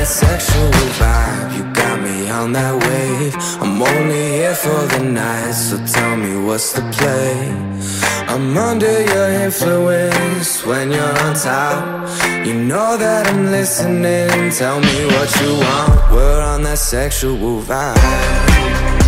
that sexual vibe. You got me on that wave. I'm only here for the night, so tell me what's the play. I'm under your influence when you're on top. You know that I'm listening. Tell me what you want. We're on that sexual vibe.